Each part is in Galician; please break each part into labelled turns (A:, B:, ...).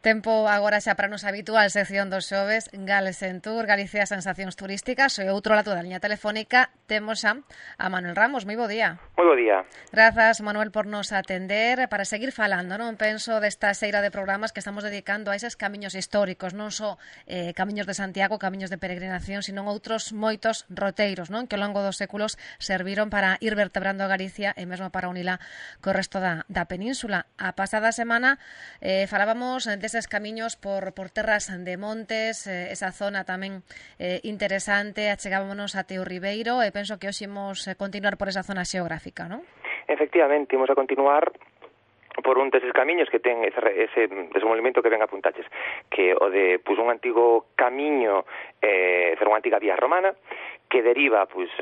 A: Tempo agora xa para a nosa habitual sección dos xoves, Gales en Tour, Galicia Sensacións Turísticas. E outro lado da liña telefónica temos a Manuel Ramos. Moi bo día.
B: Moi bo día.
A: Grazas, Manuel, por nos atender. Para seguir falando, non penso desta seira de programas que estamos dedicando a eses camiños históricos, non só camiños de Santiago, camiños de peregrinación, sino outros moitos roteiros, non, que ao longo dos séculos serviron para ir vertebrando a Galicia e mesmo para unila co resto da península. A pasada semana falábamos deses camiños por terras de montes, esa zona tamén interesante, achegámonos a Teo Ribeiro e penso que hoxe imos continuar por esa zona xeográfica, non?
B: Efectivamente, imos a continuar por un deses camiños que ten ese desenvolvemento que ven apuntaches, que o de un antigo camiño, unha antiga vía romana, que deriva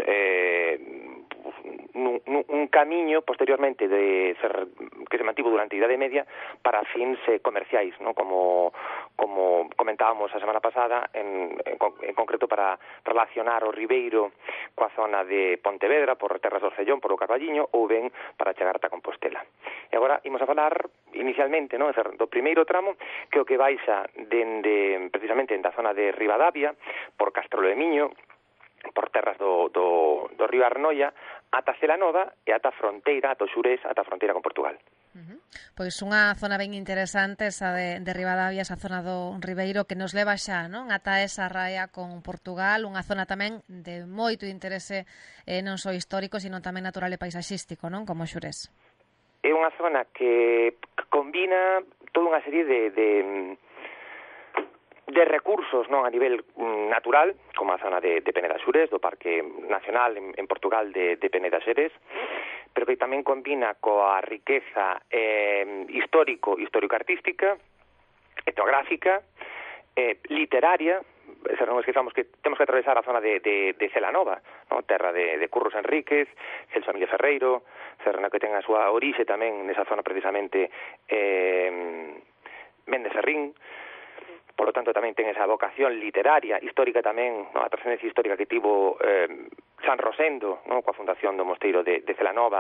B: un camiño posteriormente que se mantivo durante a Idade Media para fins comerciais, ¿no? Como comentábamos a semana pasada, en concreto para relacionar o Ribeiro coa zona de Pontevedra, por terras do Orcellón, por o Carballiño, ou ben para chegar ata Compostela. E agora imos a falar inicialmente, ¿no?, do primeiro tramo, que o que baixa precisamente da zona de Ribadavia, por Castrelo de Miño, por terras do río Arnoia, ata Celanova e ata a fronteira, ata o xurés, ata a fronteira con Portugal.
A: Pois unha zona ben interesante esa de Ribadavia, esa zona do Ribeiro que nos leva xa, non, ata esa raia con Portugal, unha zona tamén de moito interese non só histórico, sino tamén natural e paisaxístico, non, como xurés.
B: É unha zona que combina toda unha serie de recursos, non, a nivel natural, como a zona de Peneda Xurés, do Parque Nacional en Portugal de Peneda Xerés, pero que tamén combina coa riqueza histórico-artística, etnográfica, literaria. Non esquezamos que temos que atravesar a zona de Celanova, no? Terra de Curros Enríquez, Celso Emilio Ferreiro, Cerna que ten a súa orixe tamén nesa zona precisamente Méndez Serrín. Por lo tanto, tamén ten esa vocación literaria, histórica tamén, no? A trascendencia histórica que tivo San Rosendo, no? Coa fundación do mosteiro de Celanova,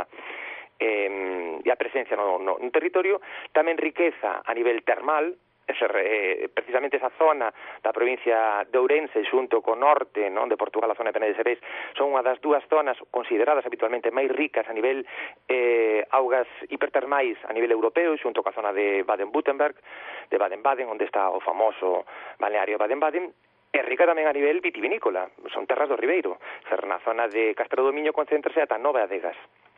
B: e a presencia no territorio, tamén riqueza a nivel termal, precisamente esa zona da provincia de Ourense xunto co norte, non, de Portugal, a zona de Peneda Xerés, son unha das dúas zonas consideradas habitualmente máis ricas a nivel augas hipertermais a nivel europeo, xunto coa zona de Baden-Württemberg, de Baden-Baden, onde está o famoso balneario Baden-Baden, e rica tamén a nivel vitivinícola, son terras do Ribeiro, na zona de Castrelo do Miño concéntrase ata Nove Adegas.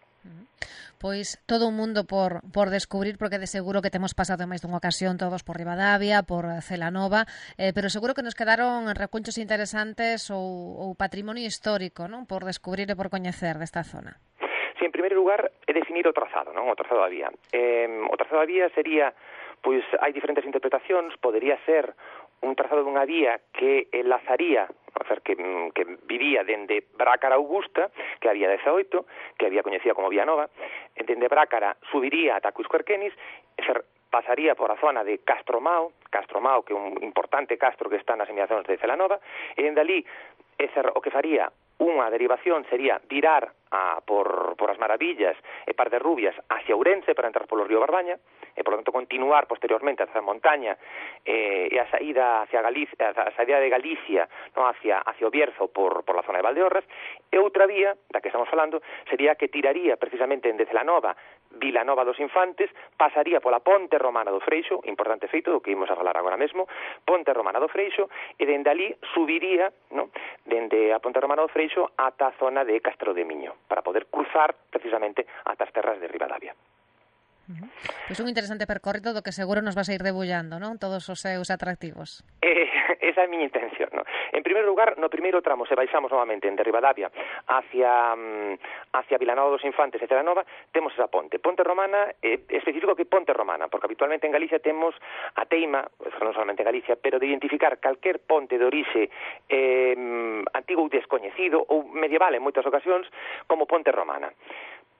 A: Pois todo un mundo por descubrir, porque de seguro que temos pasado máis dunha ocasión todos por Ribadavia, por Celanova, pero seguro que nos quedaron recunchos interesantes ou patrimonio histórico, non, por descubrir e por coñecer desta zona.
B: Sí, en primeiro lugar, é definir o trazado, non, o trazado da vía. O trazado da vía sería, pois, hai diferentes interpretacións, podería ser un trazado dunha vía que enlazaría, que vivía dende Brácara Augusta, que había 18, que había coñecida como Vía Nova, dende Brácara subiría ata Cusco-Erquenis, pasaría por a zona de Castromao, que é un importante castro que está nas inmediacións de Celanova, e dende ali o que faría unha derivación sería virar por as Maravillas e Par de Rubias hacia Ourense para entrar polo río Barbaña, e por lo tanto continuar posteriormente hacia a montaña e a saída hacia Galicia, a saída de Galicia, no, hacia o Bierzo por la zona de Valdeorras. E outra vía, da que estamos falando, sería que tiraría precisamente en Celanova, Vilanova dos Infantes, pasaría pola Ponte Romana do Freixo, importante feito do que imos a falar agora mesmo, Ponte Romana do Freixo, e dende ali subiría, no, dende a Ponte Romana do Freixo ata a zona de Castrelo de Miño, para poder cruzar precisamente ata as terras de Ribadavia.
A: Pois un interesante percorrido do que seguro nos vas a ir debullando, non? Todos os seus atractivos.
B: Esa é a miña intención, non? En primeiro lugar, no primeiro tramo, se baixamos novamente de Ribadavia hacia Vilanova dos Infantes e Celanova, temos esa ponte. Ponte Romana, específico que Ponte Romana, porque habitualmente en Galicia temos a teima, non solamente en Galicia, pero de identificar calquer ponte de orixe antigo ou descoñecido ou medieval en moitas ocasións como Ponte Romana.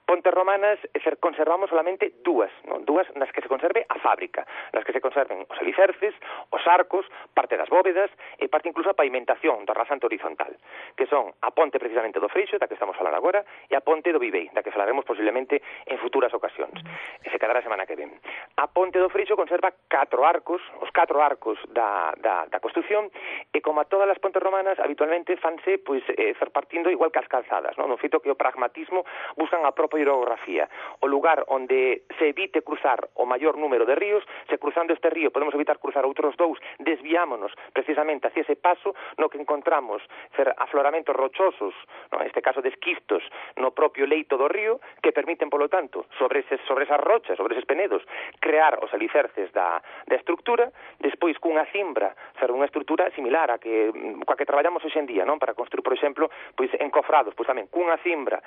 B: Pontes romanas, conservamos solamente dúas, non? Dúas nas que se conserve a fábrica, nas que se conserven os alicerces, os arcos, parte das bóvedas e parte incluso a pavimentación da rasante horizontal, que son a ponte precisamente do Freixo, da que estamos a falar agora, e a ponte do Vivei, da que falaremos posiblemente en futuras ocasións. E se quedará a semana que ven. A ponte do Freixo conserva 4 arcos, os 4 arcos da construción, e como a todas as pontes romanas, habitualmente fanse partindo igual que as calzadas, non? No feito que o pragmatismo buscan a propia hidrografía, o lugar onde se evite cruzar o maior número de ríos, se cruzando este río podemos evitar cruzar outros dous, desviámonos precisamente hacia ese paso no que encontramos afloramentos rochosos, no? En este caso de esquistos, no propio leito do río, que permiten, polo tanto, sobre esas rochas, sobre eses penedos, crear os alicerces da estructura, despois cunha cimbra, unha estructura similar a coa que traballamos hoxe en día, non? Para construir, por exemplo, encofrados, tamén cunha cimbra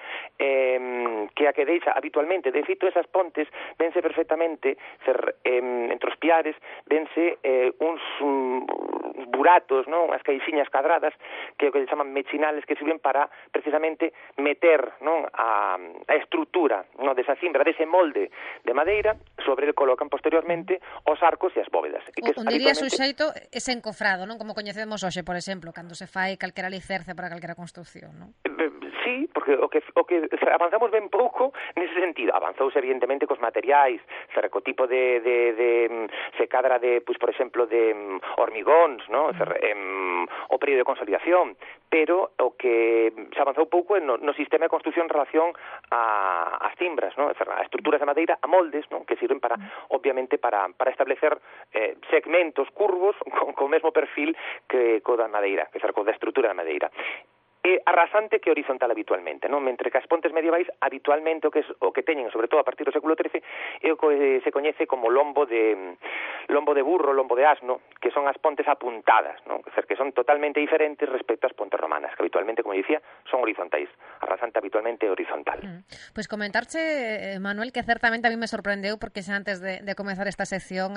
B: que a que deixa habitualmente, de feito esas pontes vense perfectamente entre os piares, vense uns buratos, non? As caixiñas cadradas que se chaman mechinales, que sirven para precisamente meter, non? a estrutura, non? Desa cimbra, dese molde de madeira, sobre el colocan posteriormente os arcos e as bóvedas.
A: Un diría suxeito ese encofrado, non? Como coñecemos hoxe, por exemplo, cando se fai calquera alicerce para calquera construción, non?
B: Sí, porque o que avanzamos ben pouco nese sentido. Avanzouse evidentemente cos materiais, co tipo de se cadra de, por exemplo, de hormigóns, ¿no? O período de consolidación, pero o que se avanzou pouco no sistema de construción en relación ás cimbras, ¿no? A estruturas de madeira, a moldes, ¿no? Que sirven para, obviamente, para establecer segmentos curvos con o mesmo perfil que co da madeira, que co da estrutura da madeira. A rasante que horizontal habitualmente, non? Mentre que as pontes medievais habitualmente o que teñen, sobre todo a partir do século XIII, é o que se coñece como lombo de burro, lombo de asno, que son as pontes apuntadas, non? Que son totalmente diferentes respecto ás pontes romanas, que habitualmente, como dicía, son horizontais. A rasante habitualmente é horizontal.
A: Pois comentarche, Manuel, que certamente a mí me sorprendeu, porque xa antes de comezar esta sección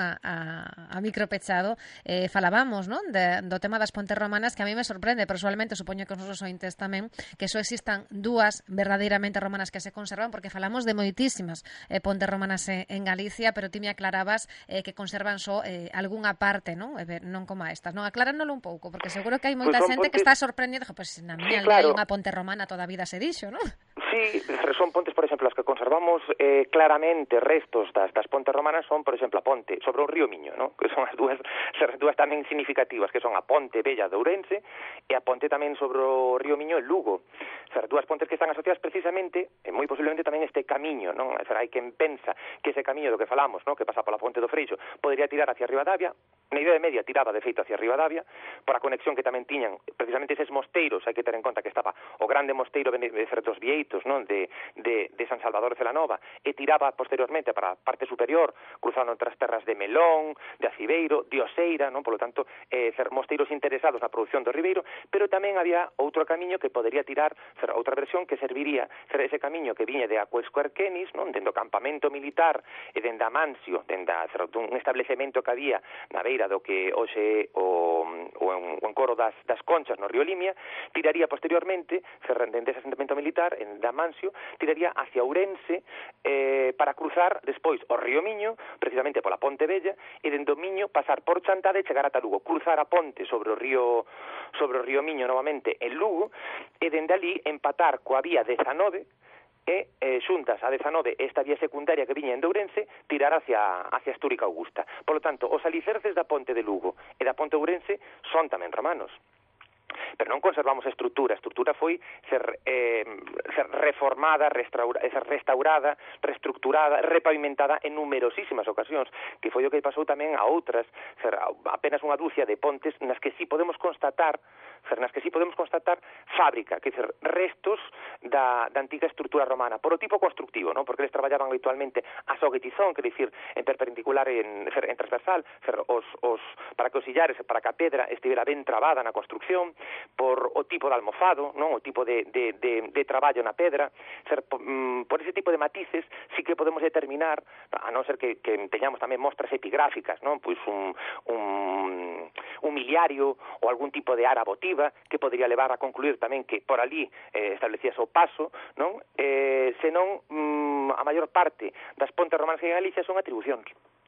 A: a micro pechado, falábamos, non? Do tema das pontes romanas, que a mí me sorprende, personalmente, supoño que os nosos ointes tamén, que só existan dúas verdadeiramente romanas que se conservan, porque falamos de moitísimas pontes romanas en Galicia, pero ti me aclarabas que conservan só algunha parte, non? Non como estas, non? Acláranolo un pouco, porque seguro que hai moita xente que está sorprendida, pois na miña aldea hai unha ponte romana toda a vida se dixo, non?
B: Sí, son pontes, por exemplo, as que conservamos claramente restos das pontes romanas son, por exemplo, a ponte sobre o río Miño, ¿no? Que son as dúas tamén significativas, que son a ponte Bella de Ourense e a ponte tamén sobre o río Miño en Lugo. Dúas pontes que están asociadas precisamente, e moi posiblemente tamén este camiño, non? Hai quen pensa que ese camiño do que falamos, non? Que pasa pola ponte do Freixo, podría tirar hacia Ribadavia. Na Idade Media tiraba de feito hacia Ribadavia, por a conexión que tamén tiñan precisamente eses mosteiros. Hai que ter en conta que estaba o grande mosteiro de dos Vieitos, non? De San Salvador de Celanova, e tiraba posteriormente para a parte superior, cruzando entre as terras de Melón, de Acibeiro, de Oseira, non? Por lo tanto, mosteiros interesados na produción do ribeiro, pero tamén había outro camiño que podería tirar, outra versión que serviría ese camiño que viña de Aquescuerquenis, non? Dende o campamento militar e dende Amancio, dende un establecemento que había na beira do que hoxe o encoro das Conchas no río Limia, tiraría posteriormente, dende ese asentamento militar, en Amancio, tiraría hacia Ourense para cruzar despois o río Miño, precisamente pola Ponte Bella, e dende o Miño pasar por Chantada e chegar ata Lugo, cruzar a ponte sobre o río Miño novamente en Lugo, e dende ali empatar coa vía 19 e xuntas a 19 esta vía secundaria que viña en Ourense, tirar hacia Astúrica Augusta. Por lo tanto, os alicerces da ponte de Lugo e da ponte de Ourense son tamén romanos. Pero non conservamos a estrutura foi ser reformada, restaurada, reestructurada, repavimentada en numerosísimas ocasións, que foi o que pasou tamén a outras, apenas unha dúcia de pontes nas que sí podemos constatar fábrica, que dizer, restos da antiga estrutura romana, por o tipo constructivo, non? Porque eles traballaban habitualmente a soguetizón, que dicir, en perpendicular, en transversal, para que os sillares, para que a pedra estivera ben trabada na construcción, por o tipo de almofado, non? O tipo de traballo na pedra, por ese tipo de matices sí que podemos determinar, a non ser que teñamos tamén mostras epigráficas, non? Pois un un miliario ou algún tipo de ara votiva que podría levar a concluir tamén que por ali establecíase o paso, non? Senón a maior parte das pontes romanas en Galicia son atribucións.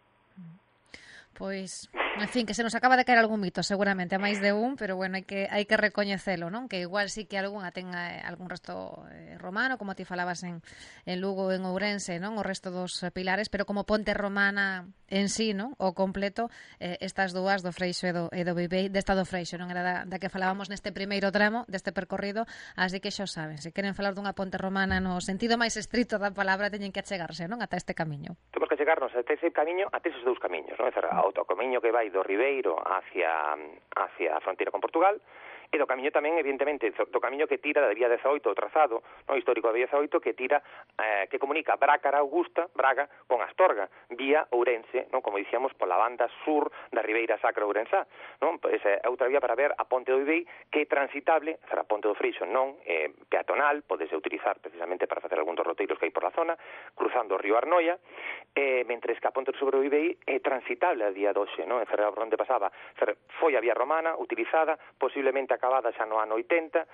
A: Pois, en fin, que se nos acaba de caer algún mito, seguramente, a máis de un, pero bueno, hai que recoñecelo, non? Que igual sí que algunha ten algún resto romano, como ti falabas en Lugo, en Ourense, non? O resto dos pilares, pero como ponte romana en sí, non? O completo, estas dúas do Freixo e do Vivei, desta do Freixo, non? Era da que falábamos neste primeiro tramo deste percorrido, así que xa saben, se queren falar dunha ponte romana no sentido máis estrito da palabra, teñen que achegarse, non? Ata este camiño.
B: Temos que chegarnos ata ese camiño, ata esos dous camiños, non? O camiño que vai do Ribeiro hacia a fronteira con Portugal, e do camiño tamén, evidentemente, do camiño que tira da vía 18, o trazado no histórico da vía 18, que tira, que comunica Bracara Augusta, Braga, con Astorga, vía Ourense, non? Como dicíamos, pola banda sur da Ribeira Sacra Ourensá, non? Esa é outra vía para ver a Ponte do Vivei, que é transitable, a Ponte do Freixo non, peatonal, podese utilizar precisamente para facer algún dos roteiros que hai por la zona, cruzando o río Arnoia, mentres que a Ponte do Vivei é transitable a día doxe, non? Por onde pasaba, foi a vía romana, utilizada, posiblemente acabada xa no ano 80,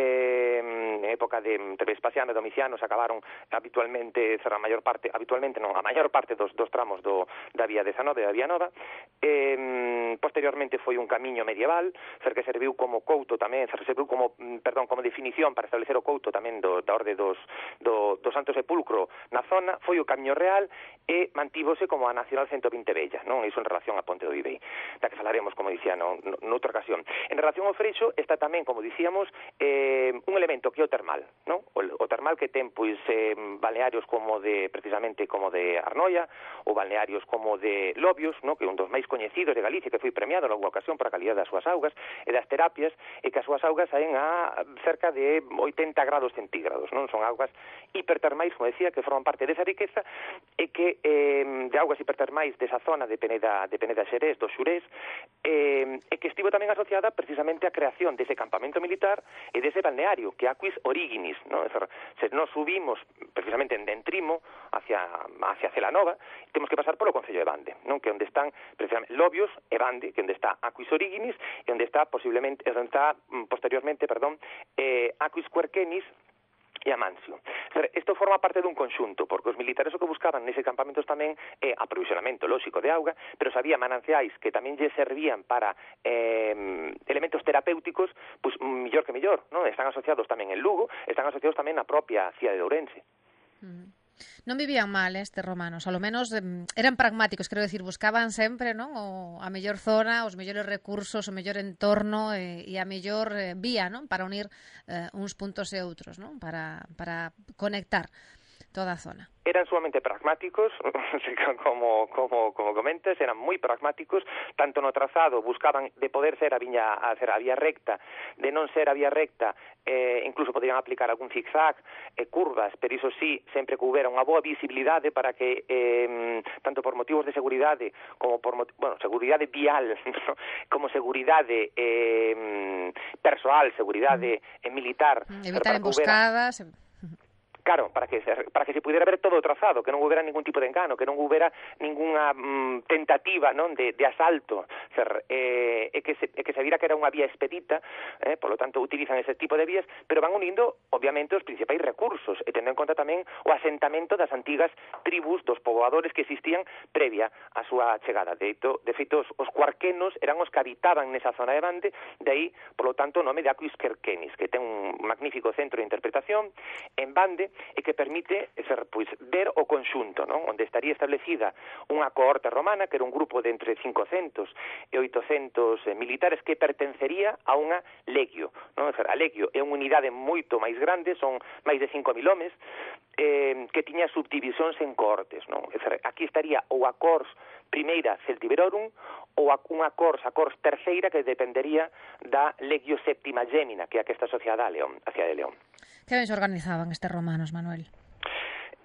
B: en época de Vespasiano e Domiciano se acabaron habitualmente, a maior parte dos tramos da vía 19, da vía nova. Posteriormente foi un camiño medieval, que serviu como couto tamén, serviu como definición para establecer o couto tamén da orde do Santo Sepulcro na zona, foi o camiño real e mantívose como a Nacional 120 Bella, non? Iso en relación a Ponte do Vivei, da que falaremos, como dicía, noutra ocasión. En relación ao Freixo está tamén, como dicíamos, un elemento que é o termal, non? O termal que ten pois balnearios precisamente como de Arnoia, ou balnearios como de Lobios, non? Que é un dos máis coñecidos de Galicia, que foi premiado na ocasión por a calidad das súas augas e das terapias, e que as súas augas saen a cerca de 80 grados centígrados, non? Son augas hipertermais, como decía, que forman parte desa riqueza e que de augas hipertermais desa zona de Peneda Xerés, do Xurés, e que estivo tamén asociada precisamente á creación dese campamento militar e dese balneario, que é Aquis Originis, non? Se nos subimos precisamente en Dentrimo hacia Celanova, temos que pasar polo Concello de Bande, non? Que onde están precisamente Lobios e Bande, que onde está Aquis Originis e onde está posteriormente, Aquis Querquenis e Amancio. Isto forma parte dun conxunto, porque os militares o que buscaban nese campamentos tamén é aprovisionamento lóxico de auga, pero sabía mananciais que tamén lle servían para elementos terapéuticos, pois mellor que mellor, non? Están asociados tamén en Lugo, están asociados tamén na propia cidade de Ourense.
A: Non vivían mal estes romanos, ao menos eran pragmáticos, quero decir, buscaban sempre, non, a mellor zona, os mellores recursos, o mellor entorno e a mellor vía, non, para unir uns puntos e outros, non, para conectar toda a zona.
B: Eran sumamente pragmáticos, como comentas, eran moi pragmáticos, tanto no trazado buscaban de poder ser a vía recta, de non ser a vía recta, incluso podrían aplicar algún zigzag, curvas, pero iso sí, sempre que houbera unha boa visibilidade para que, tanto por motivos de seguridade, como por seguridade vial, como seguridade persoal, seguridade militar.
A: Evitar emboscadas.
B: Claro, para que se pudiera ver todo o trazado, que non houbera ningún tipo de engano, que non houbera ninguna tentativa, non, de asalto, e que se vira que era unha vía expedita, por lo tanto utilizan ese tipo de vías, pero van unindo, obviamente, os principais recursos, e tendo en conta tamén o asentamento das antigas tribus dos poboadores que existían previa á súa chegada. De feito, os cuarquenos eran os que habitaban nesa zona de Bande, de aí, por lo tanto, o nome de Aquis Querquenis, que ten un magnífico centro de interpretación en Bande, e que permite ver o conxunto, non? Onde estaría establecida unha cohorte romana, que era un grupo de entre 500 e 800 militares que pertencería a unha legio, non? A legio é unha unidade moito máis grande, son máis de 5.000 homes, que tiña subdivisións en cohortes, non? Aquí estaría ou a Cors primeira Celtiberorum ou unha Cors terceira, que dependería da legio séptima Gémina, que é a que está asociada a León, a cidade de León.
A: Que ben se organizaban estes romanos, Manuel?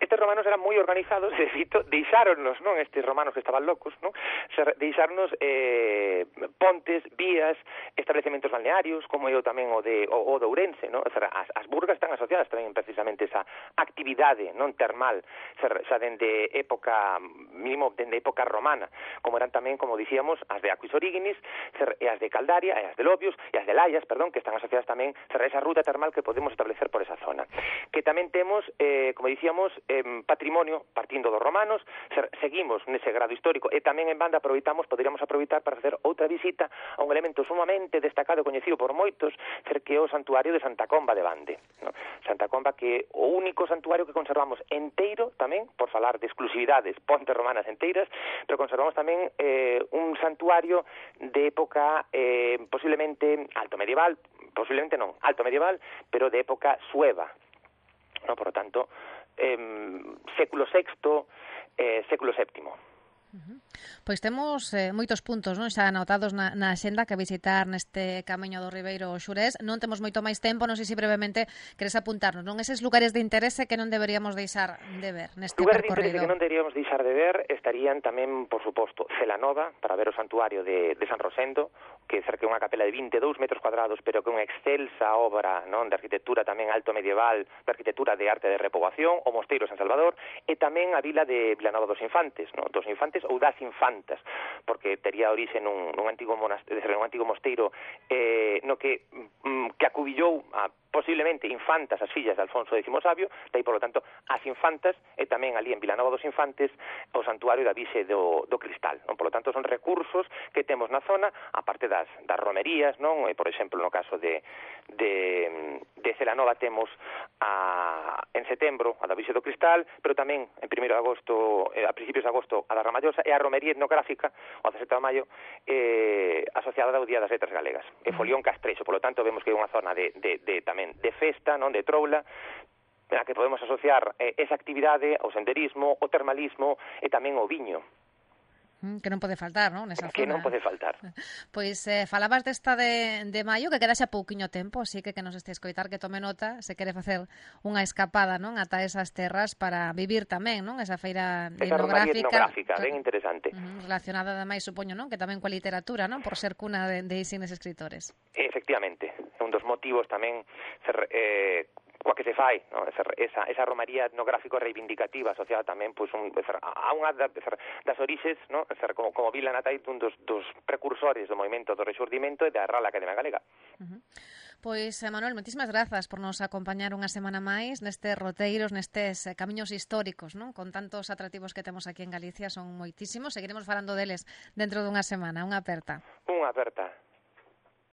B: estes romanos eran moi organizados, de feito, deixáronnos, non, estes romanos que estaban locos, non, deixarnos pontes, vías, establecementos balnearios, como eu tamén o de Ourense, non? As burgas están asociadas tamén precisamente esa actividade non termal, xa dende época, mínimo dende época romana, como eran tamén, como dicíamos, as de Aquis Originis, e as de Caldaria, e as de Lobios, e as de Laias, perdón, que están asociadas tamén a esa ruta termal que podemos establecer por esa zona. Que tamén temos, como dicíamos, patrimonio partindo dos romanos, seguimos nese grado histórico e tamén en banda poderíamos aproveitar para facer outra visita a un elemento sumamente destacado e coñecido por moitos, que é o santuario de Santa Comba de Bande, no? Santa Comba, que é o único santuario que conservamos enteiro tamén, por falar de exclusividades, pontes romanas enteiras, pero conservamos tamén un santuario de época posiblemente alto medieval, pero de época sueva, no? Por lo tanto, século VI, século VII.
A: Pois temos moitos puntos, non, xa anotados na axenda que visitar neste Camiño do Ribeiro Xurés. Non temos moito máis tempo, non sei se brevemente queres apuntarnos, non, eses lugares de interese que non deberíamos deixar de ver neste
B: lugares
A: percorrido.
B: Lugares de interese que non deberíamos deixar de ver estarían tamén, por suposto, Celanova, para ver o santuario de San Rosendo, que cerca unha capela de 22 metros cuadrados, pero que unha excelsa obra, non, de arquitectura tamén alto medieval, de arquitectura de arte de repoboación, o Mosteiro de San Salvador, e tamén a vila de Vilanova dos Infantes, non, dos Infantes ou das Infantas, porque tería orixe nun antigo mosteiro no que acubillou a posiblemente infantas as fillas de Alfonso X Sabio, daí, por lo tanto, as infantas, e tamén ali en Vilanova dos Infantes, o santuario da Virxe do Cristal, non? Por lo tanto, son recursos que temos na zona, aparte das romerías, non? Por exemplo, no caso de Celanova temos en setembro a da Virxe do Cristal, pero tamén en 1 de agosto, a principios de agosto, a da Ramallosa, e a romería etnográfica, o 17 de maio, asociada ao Día das Letras Galegas, e Folión Castrexo. Por lo tanto, vemos que é unha zona tamén de festa, non, de troula, na que podemos asociar esa actividade ao senderismo, o termalismo e tamén o viño.
A: Que non pode faltar, non, nesa zona.
B: Que non pode faltar.
A: Pois falabas desta de maio, que queda xa pouquiño tempo, así que nos este escoitar que tome nota, se quere facer unha escapada, non, ata esas terras para vivir tamén, non, esa feira
B: etnográfica, ben interesante.
A: Relacionada ademais, supoño, non, que tamén coa literatura, non, por ser cuna de insignes escritores.
B: Efectivamente, un dos motivos tamén coa que se fai, no? esa romaría etnográfico reivindicativa asociada tamén pois, a unha das orixes, no? como vila natal dun dos precursores do movimento do Rexurdimento e da Real Academia Galega.
A: Pois, Manuel, moitísimas grazas por nos acompañar unha semana máis nestes roteiros, nestes camiños históricos, non? Con tantos atractivos que temos aquí en Galicia, son moitísimos, seguiremos falando deles dentro dunha semana. Unha aperta.
B: Unha aperta.